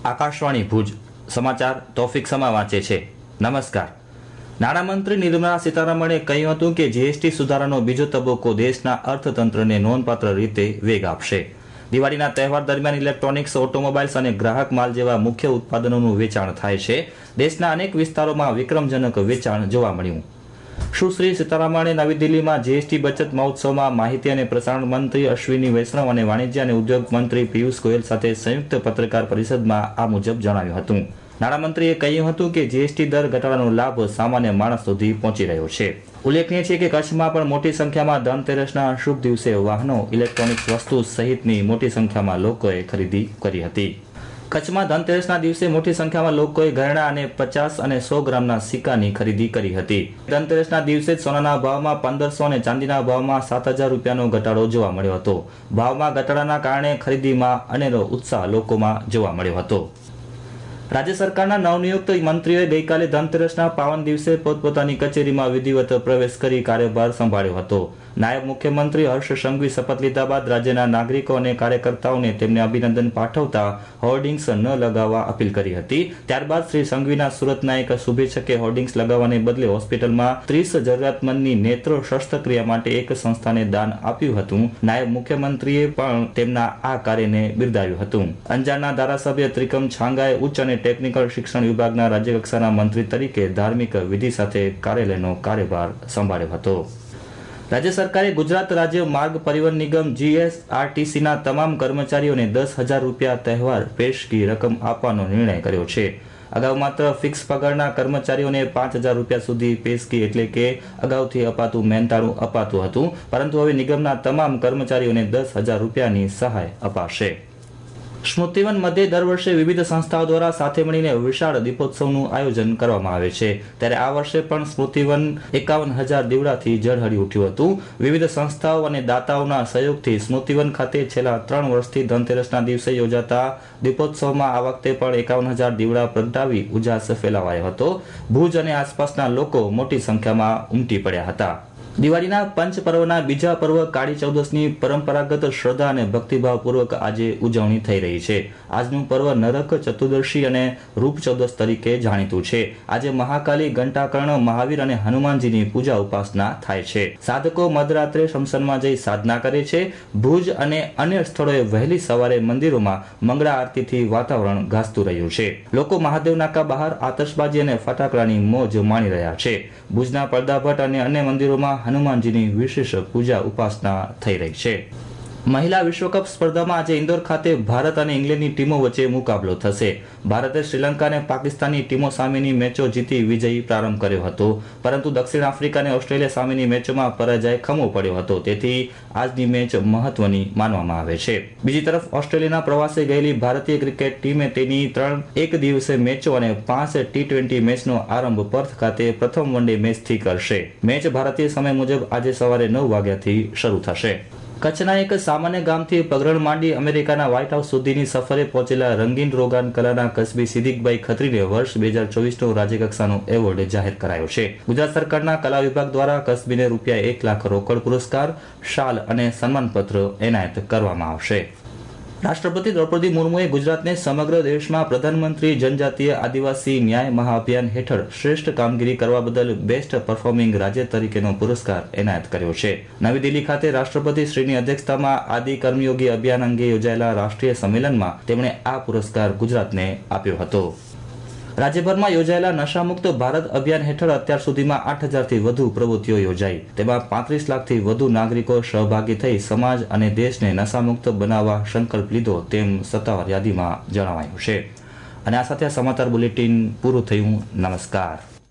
આકાશવાણી ભુજ સમાચાર તોફિક સમા વાંચે છે। નમસ્કાર। નાણામંત્રી નિર્મલા સીતારમણે કહ્યું હતું કે જીએસટી સુધારાનો બીજો તબક્કો દેશના અર્થતંત્રને નોંધપાત્ર રીતે વેગ આપશે। દિવાળીના તહેવાર દરમિયાન ઇલેક્ટ્રોનિક્સ, ઓટોમોબાઈલ્સ અને ગ્રાહક માલ જેવા મુખ્ય ઉત્પાદનોનું વેચાણ થાય છે। દેશના અનેક વિસ્તારોમાં વિક્રમજનક વેચાણ જોવા મળ્યું। સુશ્રી સીતારમણે નવી દિલ્હીમાં જીએસટી બચત મહોત્સવમાં માહિતી અને પ્રસારણ મંત્રી અશ્વિની વૈષ્ણવ અને વાણિજ્ય અને ઉદ્યોગ મંત્રી પિયુષ ગોયલ સાથે સંયુક્ત પત્રકાર પરિષદમાં આ મુજબ જણાવ્યું હતું। નાણામંત્રીએ કહ્યું હતું કે જીએસટી દર ઘટાડાનો લાભ સામાન્ય માણસ સુધી પહોંચી રહ્યો છે। ઉલ્લેખનીય છે કે કચ્છમાં પણ મોટી સંખ્યામાં ધનતેરસના શુભ દિવસે વાહનો, ઇલેક્ટ્રોનિક્સ વસ્તુ સહિતની મોટી સંખ્યામાં લોકોએ ખરીદી કરી હતી। કચ્છમાં ધનતેરસના દિવસે મોટી સંખ્યામાં લોકોએ ઘરેણાં અને 50 અને 100 ગ્રામના સિક્કાની ખરીદી કરી હતી। ધનતેરસના દિવસે સોનાના ભાવમાં 1500 અને ચાંદીના ભાવમાં 7000 રૂપિયાનો ઘટાડો જોવા મળ્યો હતો। ભાવમાં ઘટાડાના કારણે ખરીદીમાં અનેરો ઉત્સાહ લોકોમાં જોવા મળ્યો હતો। રાજ્ય સરકારના નવનિયુક્ત મંત્રીઓએ ગઈકાલે ધનતેરસના પાવન દિવસે પોતપોતાની કચેરીમાં વિધિવત પ્રવેશ કરી કાર્યભાર સંભાળ્યો હતો। નાયબ મુખ્યમંત્રી હર્ષ સંઘવી શપથ લીધા બાદ રાજ્યના નાગરિકો અને કાર્યકર્તાઓને તેમને અભિનંદન પાઠવતા હોર્ડિંગ્સ ન લગાવવા અપીલ કરી હતી। ત્યારબાદ શ્રી સંઘવીના સુરતના એક શુભેચ્છકે હોર્ડિંગ્સ લગાવવાને બદલે હોસ્પિટલમાં 30 જરૂરિયાતમંદની નેત્ર શસ્ત્રક્રિયા માટે એક સંસ્થાને દાન આપ્યું હતું। નાયબ મુખ્યમંત્રીએ પણ તેમના આ કાર્યને બિરદાવ્યું હતું। અંજારના ધારાસભ્ય ત્રિકમ છાંગાએ ઉચ્ચ અને ટેકનિકલ શિક્ષણ વિભાગના રાજ્યકક્ષાના મંત્રી તરીકે ધાર્મિક વિધિ સાથે કાર્યાલયનો કાર્યભાર સંભાળ્યો હતો। રાજ્ય સરકારે ગુજરાત રાજ્ય માર્ગ પરિવહન નિગમ જીએસઆરટીસીના તમામ કર્મચારીઓને 10,000 રૂપિયા તહેવાર પેશગી રકમ આપવાનો નિર્ણય કર્યો છે। અગાઉ માત્ર ફિક્સ પગારના કર્મચારીઓને 5,000 રૂપિયા સુધી પેશગી એટલે કે અગાઉથી અપાતું મહેનતાણું અપાતું હતું, પરંતુ હવે નિગમના તમામ કર્મચારીઓને 10,000 રૂપિયાની સહાય અપાશે। સ્મૃતિવન મધ્યે દર વર્ષે વિવિધ સંસ્થાઓ દ્વારા સાથે મળીને વિશાળ દીપોત્સવનું આયોજન કરવામાં આવે છે, ત્યારે આ વર્ષે પણ સ્મૃતિવન 51,000 દીવડાથી ઝળહળી ઉઠ્યું હતું। વિવિધ સંસ્થાઓ અને દાતાઓના સહયોગથી સ્મૃતિવન ખાતે છેલ્લા 3 વર્ષથી ધનતેરસના દિવસે યોજાતા દીપોત્સવમાં આ વખતે પણ 51,000 દીવડા પ્રગટાવી ઉજાસ ફેલાવાયો હતો। ભુજ અને આસપાસના લોકો મોટી સંખ્યામાં ઉમટી પડ્યા હતા। દિવાળીના પંચ પર્વના બીજા પર્વ કાળી ચૌદસની પરંપરાગત શ્રદ્ધા અને ભક્તિભાવપૂર્વક આજે ઉજવણી થઈ રહી છે। આજનું પર્વ નરક ચતુર્દશી અને રૂપ ચૌદસ તરીકે જાણીતું છે। આજે મહાકાલી, ઘંટાકર્ણ, મહાવીર અને હનુમાનજીની પૂજા ઉપાસના થાય છે। સાધકો મધરાત્રે શમશાનમાં જઈ સાધના કરે છે। ભુજ અને અન્ય સ્થળોએ વહેલી સવારે મંદિરોમાં મંગળા આરતીથી વાતાવરણ ગાજતું રહ્યું છે। લોકો મહાદેવ નાકા બહાર આતશબાજી અને ફટાકડાની મોજ માણી રહ્યા છે। ભુજના પડદાભટ્ટ અને અન્ય મંદિરોમાં હનુમાનજીની વિશેષ પૂજા ઉપાસના થઈ રહી છે। મહિલા વિશ્વકપ સ્પર્ધામાં આજે ઇન્દોર ખાતે ભારત અને ઇંગ્લેન્ડની ટીમો વચ્ચે મુકાબલો થશે। ભારતે શ્રીલંકા અને પાકિસ્તાનની ટીમો સામેની મેચો જીતી વિજયી પ્રારંભ કર્યો હતો, પરંતુ દક્ષિણ આફ્રિકા અને ઓસ્ટ્રેલિયા સામેની મેચોમાં પરાજય ખમવો પડ્યો હતો, તેથી આજની મેચ મહત્વની માનવામાં આવે છે। બીજી તરફ ઓસ્ટ્રેલિયાના પ્રવાસે ગયેલી ભારતીય ક્રિકેટ ટીમે તેની 3 એક દિવસીય મેચો અને 5 ટી20 મેચનો આરંભ પર્થ ખાતે પ્રથમ વનડે મેચથી કરશે। મેચ ભારતીય સમય મુજબ આજે સવારે 9 વાગ્યાથી શરૂ થશે। કચ્છના એક સામાન્ય ગામથી પગરણ માંડી અમેરિકાના વ્હાઇટ હાઉસ સુધીની સફરે પહોંચેલા રંગીન રોગાન કલાના કસબી સિદ્દીકભાઈ ખત્રીને વર્ષ 2024નો રાજ્યકક્ષાનો એવોર્ડ જાહેર કરાયો છે। ગુજરાત સરકારના કલા વિભાગ દ્વારા કસબીને રૂપિયા 1 લાખ રોકડ પુરસ્કાર, શાલ અને સન્માનપત્ર એનાયત કરવામાં આવશે। રાષ્ટ્રપતિ દ્રૌપદી મુર્મુએ ગુજરાતને સમગ્ર દેશમાં પ્રધાનમંત્રી જનજાતીય આદિવાસી ન્યાય મહાઅભિયાન હેઠળ શ્રેષ્ઠ કામગીરી કરવા બદલ બેસ્ટ પરફોર્મિંગ રાજ્ય તરીકેનો પુરસ્કાર એનાયત કર્યો છે। નવી દિલ્હી ખાતે રાષ્ટ્રપતિ શ્રીની અધ્યક્ષતામાં આદિ કર્મયોગી અભિયાન અંગે યોજાયેલા રાષ્ટ્રીય સંમેલનમાં તેમણે આ પુરસ્કાર ગુજરાતને આપ્યો હતો। રાજ્યભરમાં યોજાયેલા નશામુક્ત ભારત અભિયાન હેઠળ અત્યાર સુધીમાં 8,000થી વધુ પ્રવૃત્તિઓ યોજાઈ, તેમાં 35 લાખથી વધુ નાગરિકો સહભાગી થઈ સમાજ અને દેશને નશામુક્ત બનાવવા સંકલ્પ લીધો, તેમ સત્તાવાર યાદીમાં જણાવાયું છે। અને આ સાથે સમાચાર બુલેટિન પૂરું થયું। નમસ્કાર।